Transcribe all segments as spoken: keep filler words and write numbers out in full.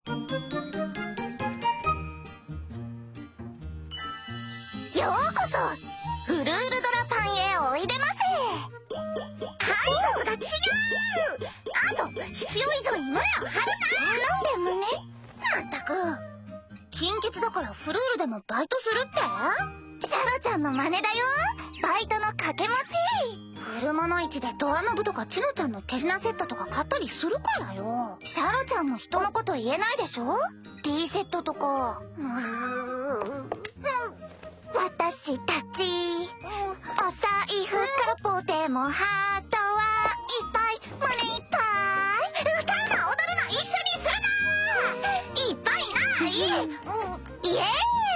ようこそフルールドラパンへおいでませ。挨拶が違う。あと必要以上に胸を張るな。なんで胸？まったく金欠だからフルールでもバイトするって？シャロちゃんの真似だよ。バイトの掛け持ち。古物市でドアノブとかチノちゃんの手品セットとか買ったりするからよ。シャロちゃんも人のこと言えないでしょ？ D セットとか。うーん、私たち、お財布かポテモハートはいっぱい胸いっぱい。歌うな踊るな一緒にするな。いっぱいない、うん、イエーイ。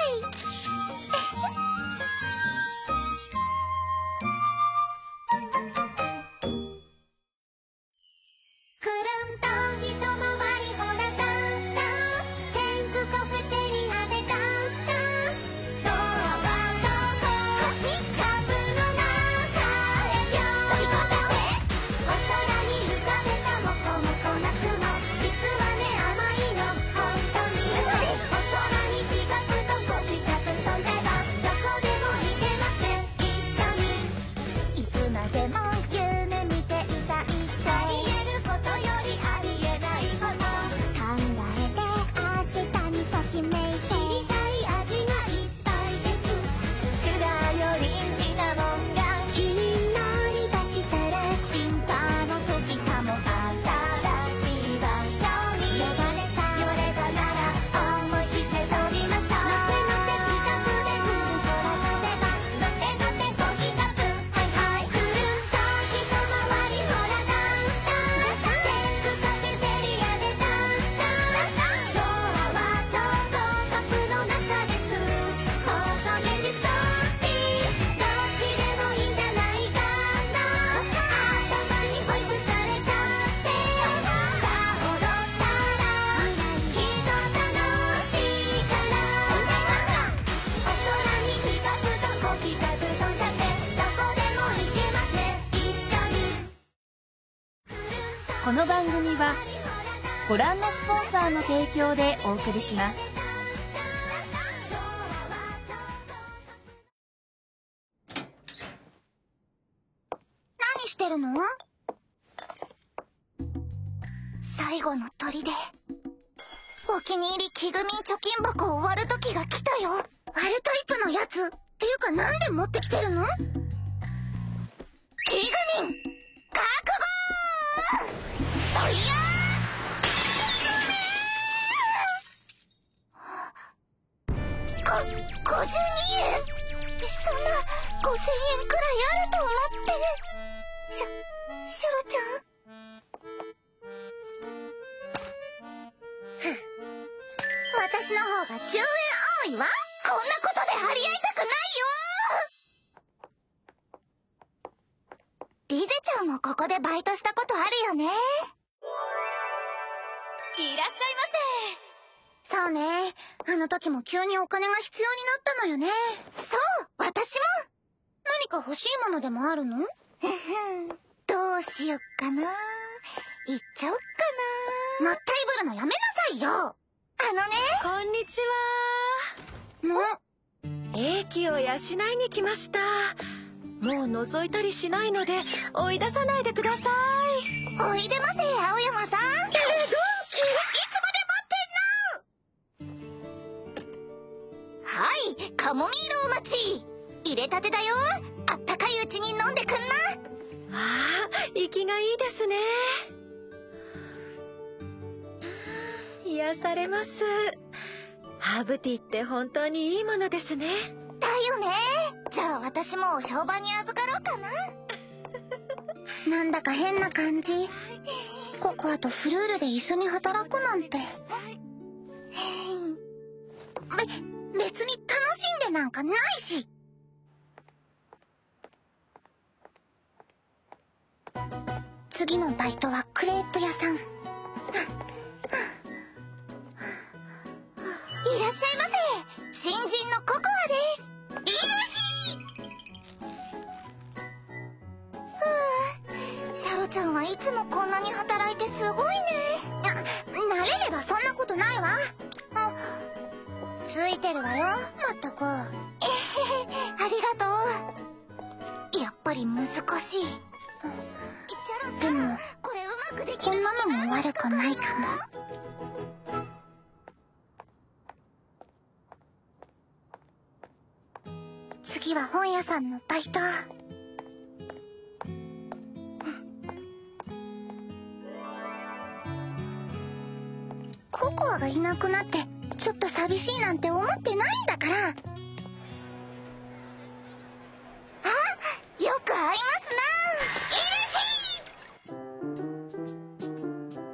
くるんと一回りほらダンスダンス、天空カフェテリアでダンスダンス、ドアはどこ？はちカブの中へぴょん。飛び込んだ上、お空に浮かべたモコモコな雲、実はね甘いの本当に嘘です。お空にピカプとこピカプ飛んじゃえばどこでも行けますね一緒に。いつまでも夢見ていたいってありえることよりありえないこと考えて明日にときめいて知りたい味がいっぱいです。シュガーよりシナモンが気になりだしたら心配の時かも。新しい場所に呼ばれた言われたなら思い切って飛びましょう。のてのてピカプで空飛べばのてのてコキカプはいはい。くるんと一回りほらダンスダンス、天空カフェテリアでダンスダンス、ドアはどこ？カップの中です。放送現実どっち？どっちでもいいんじゃないかな。頭にホイップされちゃってさあ踊ったらきっと楽しいから。お空にピカプとコキカプ飛んじゃってどこでも行けますね一緒に。 この番組はご覧のスポンサーの提供でお送りします。 何してるの？最後の砦。お気に入りキグミン貯金箱を割る時が来たよ。割るタイプのやつっていうかなんで持ってきてるの？キグミン覚悟！そいやー！ご、ごじゅうにえん？そんなごせんえんくらいあると思って。シャ、シャロちゃん？ふっ、私の方がじゅうえん多いわ。こんなことで張り合いたくないよ。リゼちゃんもここでバイトしたことあるよね。いらっしゃいませ。そうね、あの時も急にお金が必要になったのよね。そう、私も。何か欲しいものでもあるの？ふふん、どうしよっかな。言っちゃおっかな。もったいぶるのやめなさいよ。あのね。 こんにちは。 も英気を養いに来ました。もう覗いたりしないので追い出さないでください。 おいでませ、青山さん。えー、ドンキいつまで待ってんの？はい、カモミールお待ち。入れたてだよ。あったかいうちに飲んでくんな。 ああ、息がいいですね。癒されます。ハーブティーって本当にいいものですね。 だよね。じゃあ私もお商売に預かろうかな。なんだか変な感じ。ココアとフルールで一緒に働くなんて。べ、別に楽しんでなんかないし。次のバイトはクレープ屋さん。いらっしゃいませ。新人のココアです。いいですし。ふう、シャロちゃんはいつもこんなに働いてすごいね。な、慣れればそんなことないわ。 てるわよ、まったく。えへへ、ありがとう。やっぱり難しい。でもこれうまくできる、こんなのも悪くないかも。次は本屋さんのバイト。ココアがいなくなってちょっと寂しいなんて思ってないんだから。あ、よく会いますな。いるし。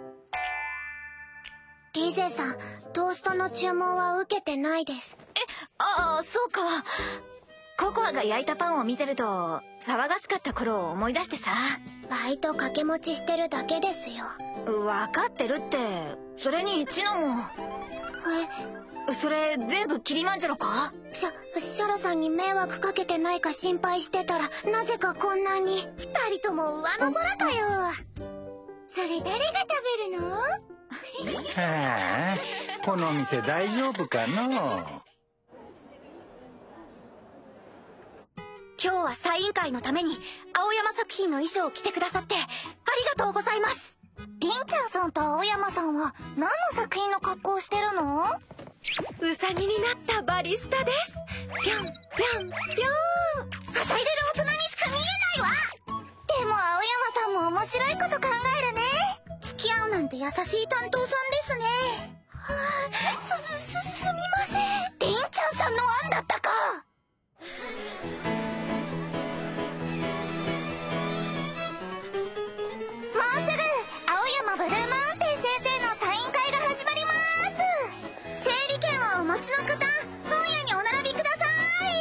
リゼさん、トーストの注文は受けてないです。 え、ああ、そうか。ココアが焼いたパンを見てると騒がしかった頃を思い出してさ。 バイト掛け持ちしてるだけですよ。 分かってるって。それにチノも。え、それ全部キリマンジャロか？ シャ、シャロさんに迷惑かけてないか心配してたら、なぜかこんなに。二人とも上の空かよ。それ誰が食べるの？ はあ、この店大丈夫かの？ 今日はサイン会のために青山作品の衣装を着てくださってありがとうございます。 りんちゃんさんと青山さんは何の作品の格好をしてるの？ ウサギになったバリスタです。ぴょんぴょんぴょん。はしゃいでる大人にしか見えないわ。 でも青山さんも面白いこと考えるね。付き合うなんて優しい担当さんですね。はあ、す、す、す、すみません。りんちゃんさんの案だったか。もうすぐ青山ブルーマウンテン先生のサイン会が始まります。整理券をお持ちの方、本屋にお並びください。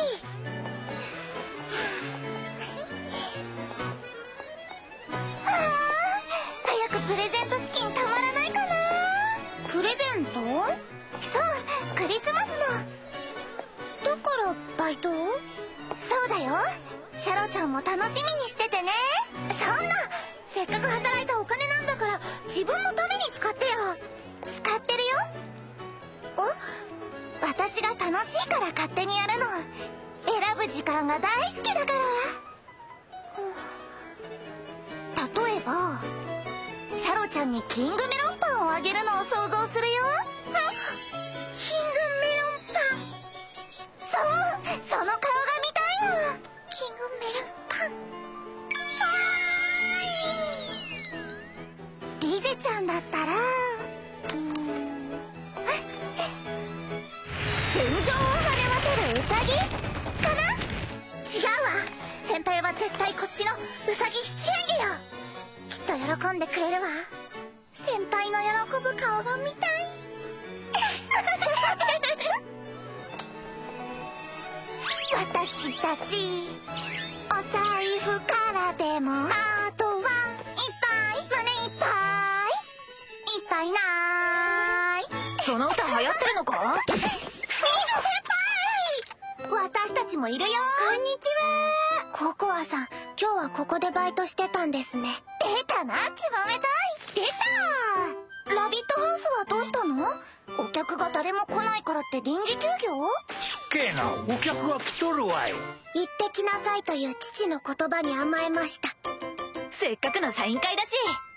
はあ、早くプレゼント資金たまらないかな。プレゼント？そう、クリスマスの。だからバイト？そうだよ。シャロちゃんも楽しみにしててね。そんな、せっかく働いたお金なんだから自分のために使ってよ。使ってるよ。お？私が楽しいから勝手にやるの。選ぶ時間が大好きだから。例えばシャロちゃんにキングメロンパンをあげるのを想像するよ。キングメロンパン。そう、その顔が見たいの。キングメロンパン。リゼちゃんだったら、うーん、戦場を跳ね渡るウサギかな？違うわ。先輩は絶対こっちのウサギ七変化よ。きっと喜んでくれるわ。先輩の喜ぶ顔が見たい。私たちお財布からでも、あとはいっぱい、胸いっぱいいっぱいない。 その歌流行ってるのか？ みず先輩、私たちもいるよ。こんにちは。ココアさん、今日はここでバイトしてたんですね。出たな、ちまめたい。出た。ラビットハウスはどうしたの？お客が誰も来ないからって臨時休業？ すっげえな、お客が来とるわい。 行ってきなさいという父の言葉に甘えました。 せっかくのサイン会だし。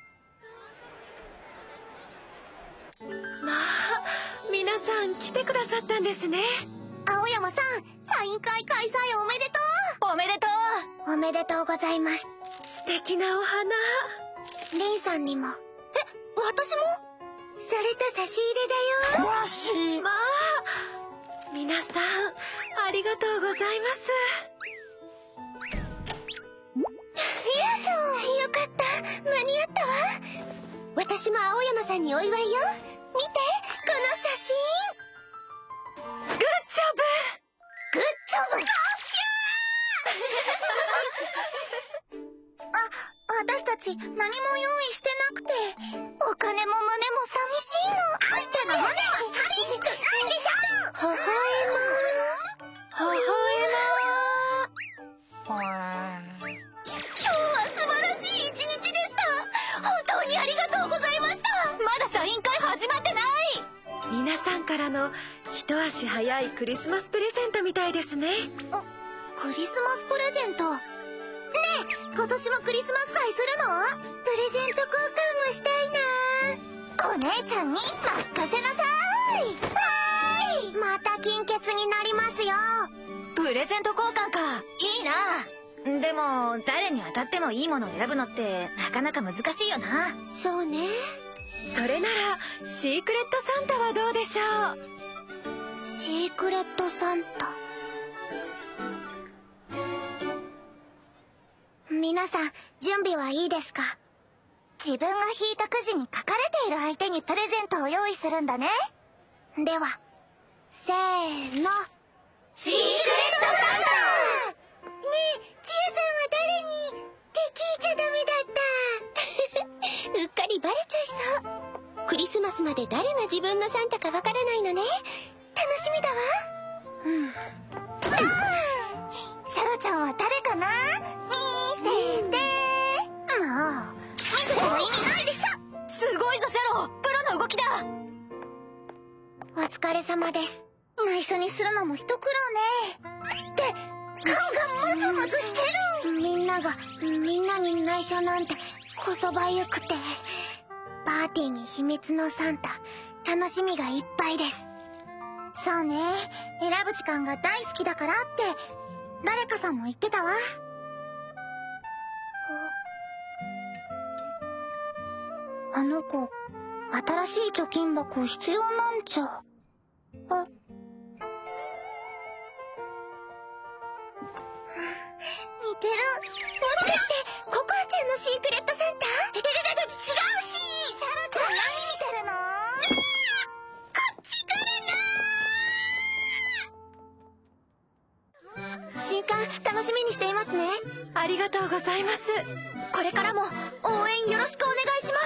まあ、皆さん来てくださったんですね。 青山さん、サイン会開催おめでとおめでとう。おめでとうございます。 う。素敵なお花。 リンさんにも。え、私も？それと差し入れだよ。 わし。 まあ、皆さんありがとうございます。 シアちゃん、よかった、間に合ったわ。私も青山さんにお祝いよ。見て、この写真。 グッジョブ。 グッジョブ。あ、私たち何も用意してなくて、お金も胸も寂しいの。あんたの胸は寂しくないでしょ。ほほえま。 微笑ま。 今日は素晴らしい一日でした。本当にありがとうございました。 まだサイン会始まってない。皆さんからの一一足早いクリスマスプレゼントみたいですね。 あ、クリスマスプレゼント。ねえ、今年もクリスマス会するの？プレゼント交換もしたいな。お姉ちゃんに任せなさい。はーい。また金欠になりますよ。 プレゼント交換か。いいな。でも誰に当たってもいいものを選ぶのってなかなか難しいよな。 そうね。 それならシークレットサンタはどうでしょう。 シークレットサンタ。皆さん準備はいいですか？自分が引いたくじに書かれている相手にプレゼントを用意するんだね。ではせーの、シークレットサンタ。ねえ、ちやさんは誰に？って聞いちゃダメだった。うっかりバレちゃいそう。クリスマスまで誰が自分のサンタかわからないのね。楽しみだわ。うん。シャロちゃんは誰かな？見せて。もう見せても意味ないでしょ。 すごいぞシャロ、プロの動きだ。 お疲れ様です。内緒にするのも一苦労ね。って顔がムズムズしてる。みんながみんなに内緒なんてこそばゆくて。パーティーに秘密のサンタ、楽しみがいっぱいです。そうね、選ぶ時間が大好きだからって誰かさんも言ってたわ。あの子、新しい貯金箱必要なんじゃ。あ、似てる。もしかしてココアちゃんのシークレットサンタ？ててててて、違うし。シャロちゃん何見てるの？こっち来るな。 新刊楽しみにしていますね。ありがとうございます。これからも応援よろしくお願いします。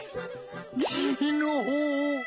ジノー。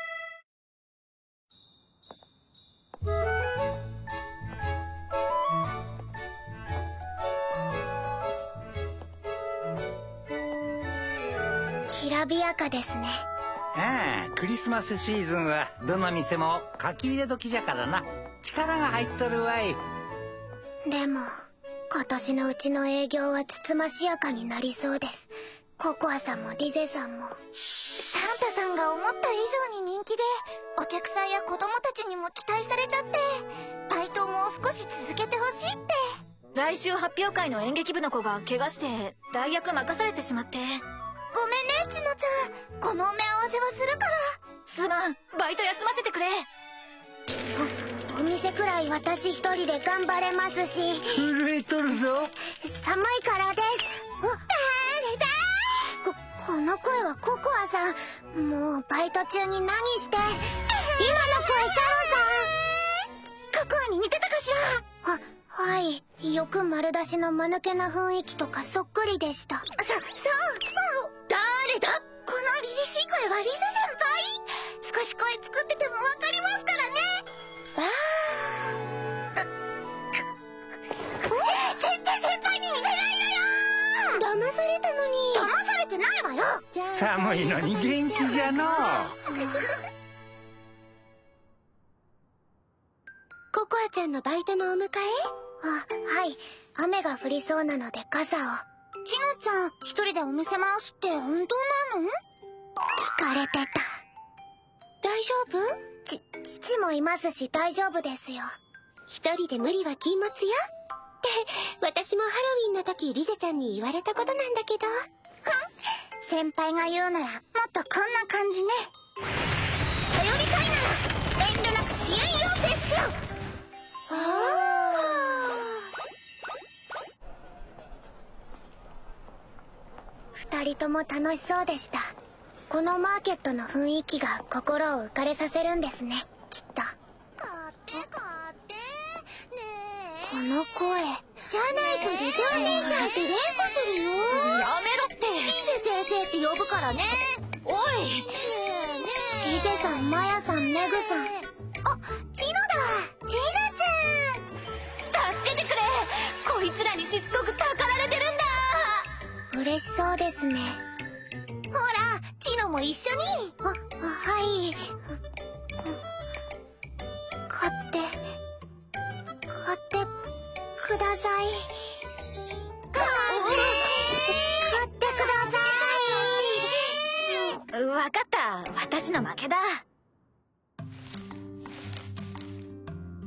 きらびやかですね。 ああ、クリスマスシーズンはどの店も書き入れ時じゃからな。力が入っとるわい。 でも今年のうちの営業はつつましやかになりそうです。ココアさんもリゼさんも。サンタさんが思った以上に人気で、お客さんや子供たちにも期待されちゃって、バイトをもう少し続けてほしいって。 来週発表会の演劇部の子が怪我して代役任されてしまって。 ごめんね、ちのちゃん。このお目合わせはするから。 すまん、バイト休ませてくれ。 お、お店くらい私一人で頑張れますし。 震えとるぞ。 寒いからです。あ、誰だ？こ、この声はココアさん。もうバイト中に何して。今の声シャロさん。ココアに似てたかしら？は、はい。よく丸出しの間抜けな雰囲気とかそっくりでした。さ、そう、誰だ？この凛々しい声はリゼ先輩。少し声作っててもわかりますからね。わあ。全然先輩に似せないのよ。騙されたのに。騙されてないわよ。 寒いのに元気じゃのう。 ココアちゃんのバイトのお迎え？あ、はい。雨が降りそうなので傘を。ちのちゃん、一人でお店回すって本当なの？聞かれてた。大丈夫？ち、父もいますし大丈夫ですよ。一人で無理は禁物よ。って、私もハロウィンの時リゼちゃんに言われたことなんだけど。先輩が言うならもっとこんな感じね。頼りたいなら遠慮なく支援要請しろ。ああ。二人とも楽しそうでした。このマーケットの雰囲気が心を浮かれさせるんですね、きっと。買って買ってねえ。この声じゃないとリゼお姉ちゃんって連呼するよ。 やめろって。 リゼ先生って呼ぶからね。 おい、 ねえねえ。リゼさん、マヤさん、メグさん。あ、チノだ。チノちゃん。 助けてくれ。こいつらにしつこくたかられてるんだ。 嬉しそうですね。ほら、チノも一緒に。あ、はい。勝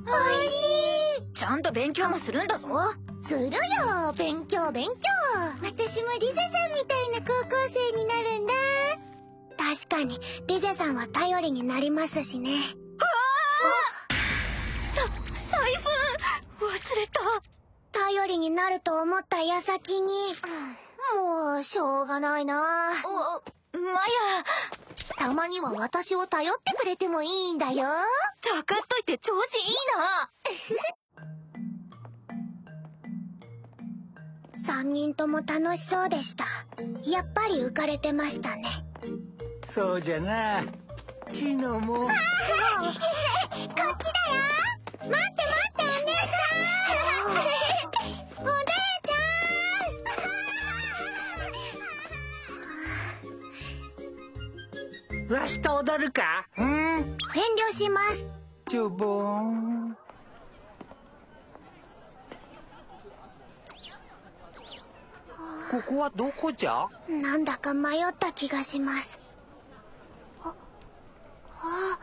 おいしい。 ちゃんと勉強もするんだぞ。 するよ、勉強勉強。私もリゼさんみたいな高校生になるんだ。確かにリゼさんは頼りになりますしね。 さ財布忘れた。 頼りになると思った矢先に、もうしょうがないな。 おマヤ、 たまには私を頼ってくれてもいいんだよ。 たかっといて調子いいな。 三人とも楽しそうでした。やっぱり浮かれてましたね。 そうじゃな。チノも。 こっちだよ。待って待ってお姉さん。お姉わしと踊るか？うん。 遠慮します。 ちょぼーん。ここはどこじゃ？ なんだか迷った気がします。あ、あ。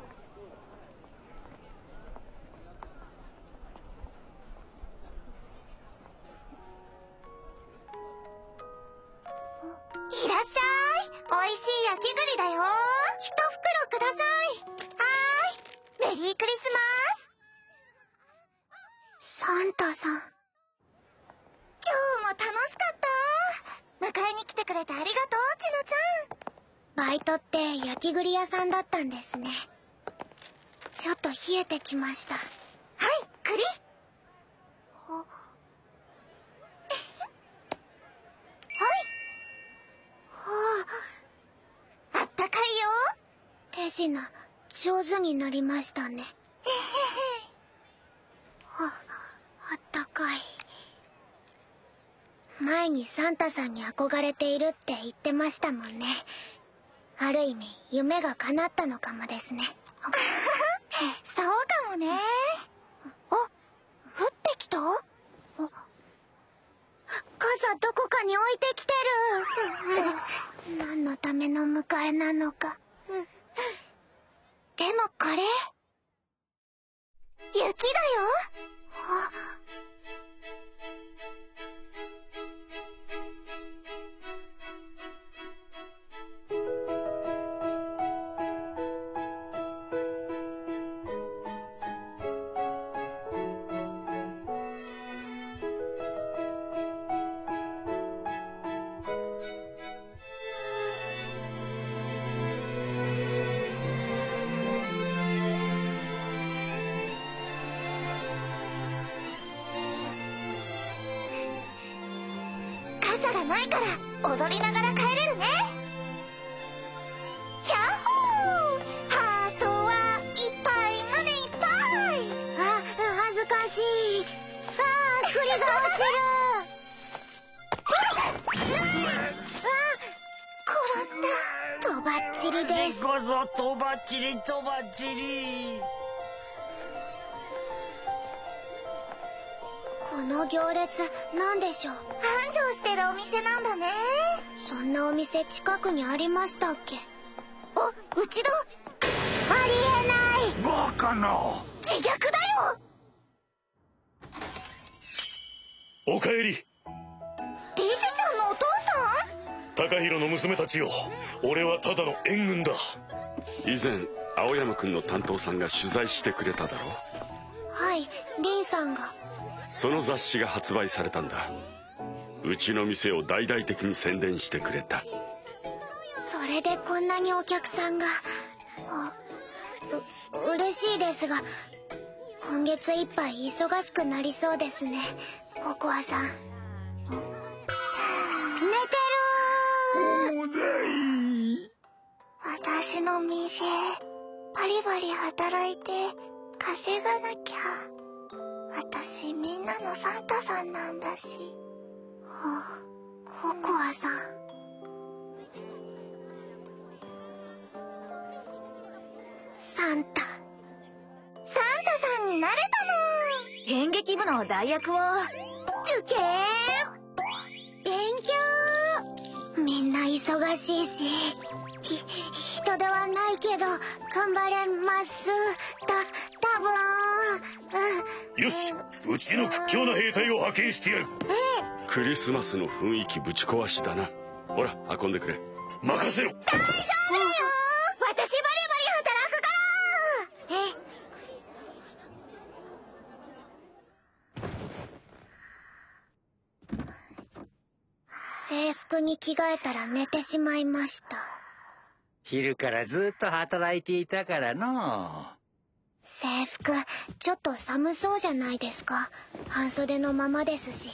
いらっしゃい。おいしい焼き栗だよ。一袋ください。はーい。メリークリスマス。サンタさん。今日も楽しかった。迎えに来てくれてありがとう、ちのちゃん。バイトって焼き栗屋さんだったんですね。ちょっと冷えてきました。はい、栗。あはい。はあ、あったかいよ。手品上手になりましたね。はあ、あったかい。前にサンタさんに憧れているって言ってましたもんね。ある意味夢が叶ったのかもですね。そうかもね。あ、降ってきた？傘どこかに置いてきてる。何のための迎えなのか。でもこれ雪だよ。あ、傘がないから踊りながら帰れるね。ヤッホー。ハートはいっぱい胸いっぱい。あ、恥ずかしい。あ、栗が落ちる。あ、転んだ。とばっちりです。 こそとばっちりとばっちり。 この行列なんでしょう。繁盛してるお店なんだね。そんなお店近くにありましたっけ？あ、うちだ。ありえない。 バカな。 自虐だよ。 おかえり。 リゼちゃんのお父さん？ 高弘の娘たちよ。俺はただの援軍だ。 以前青山くんの担当さんが取材してくれただろう。はい、リンさんが。 その雑誌が発売されたんだ。うちの店を大々的に宣伝してくれた。 それでこんなにお客さんが。う、嬉しいですが今月いっぱい忙しくなりそうですね、ココアさん。寝てる。 重だい。 私の店バリバリ働いて稼がなきゃ。私みんなのサンタさんなんだし。はあ、ココアさん。サンタサンタさんになれたの。 演劇部の代役を。 受験勉強みんな忙しいしひ一ではないけど頑張れますた多分、うん、 よし、うちの屈強な兵隊を派遣してやる。 クリスマスの雰囲気ぶち壊しだな。ほら運んでくれ。 任せろ。 大丈夫だよ、私バリバリ働くからえ制服に着替えたら寝てしまいました。 昼からずっと働いていたからの。 制服ちょっと寒そうじゃないですか。半袖のままですし。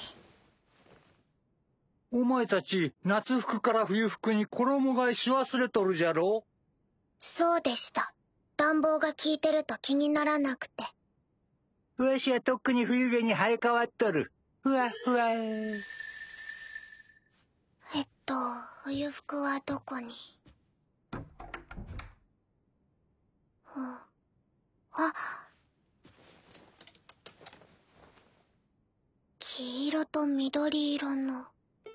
お前たち夏服から冬服に衣替えし忘れとるじゃろ。 そうでした。暖房が効いてると気にならなくて。 わしはとっくに冬毛に生え変わっとる。ふわふわ。 えっと冬服はどこに。あ、黄色と緑色の。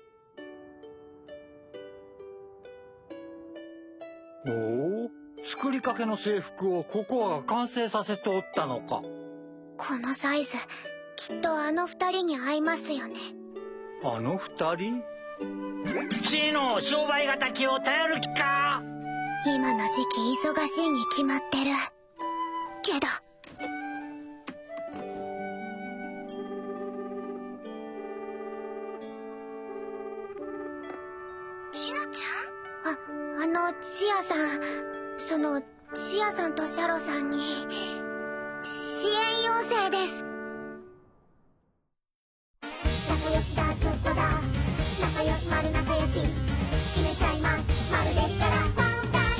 おお、作りかけの制服をココアが完成させておったのか。 このサイズきっとあの二人に合いますよね。 あの二人？ちの商売敵を頼る気か。 今の時期忙しいに決まってるけど。ちのちゃん？あ、あのチアさん、そのチアさんとシャロさんに支援要請です。仲良しだずっとだ、仲良し丸仲良し決めちゃいます、丸ですから問題ない。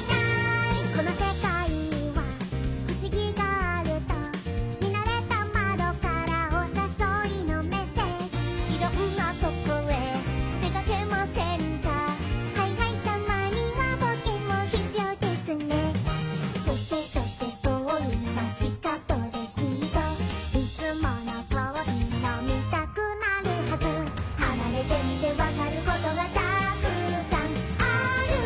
この世界には不思議があると見慣れた窓からお誘いのメッセージ。いろんなとこへ出かけませんか。はいはい、たまには冒険も必要ですね。そしてそして遠い街角できっといつもの通り飲みたくなるはず。離れてみてわかることがたくさんある。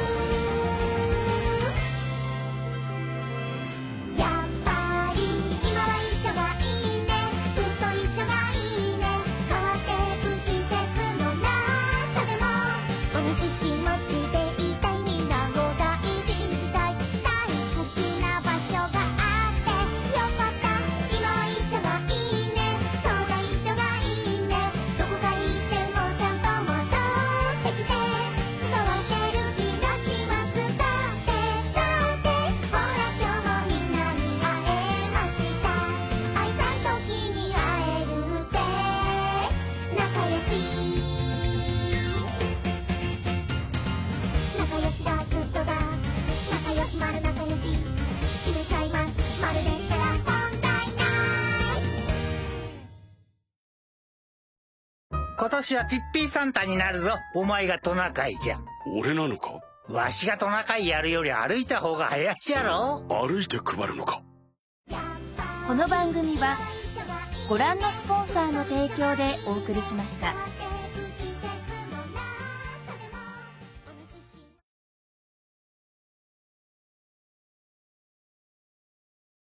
やっぱり今は一緒がいいね、ずっと一緒がいいね。変わってく季節の中でも同じ気持ちでいたい、みんなを大事にしたい。大好きな場所があってよかった。今は一緒がいいね、そうだ一緒がいいね。どこか行ってもちゃんと戻ってきて、伝わってる気がします。だってだってほら今日もみんなに会えました。会いたい時に会えるって仲良し。仲良しだずっとだ、仲良し丸仲良し決めちゃいます、丸ですから問題ない。 今年はピッピーサンタになるぞ。お前がトナカイじゃ。 俺なのか。 わしがトナカイやるより歩いた方が早いじゃろ。 歩いて配るのか。 この番組はご覧のスポンサーの提供でお送りしました。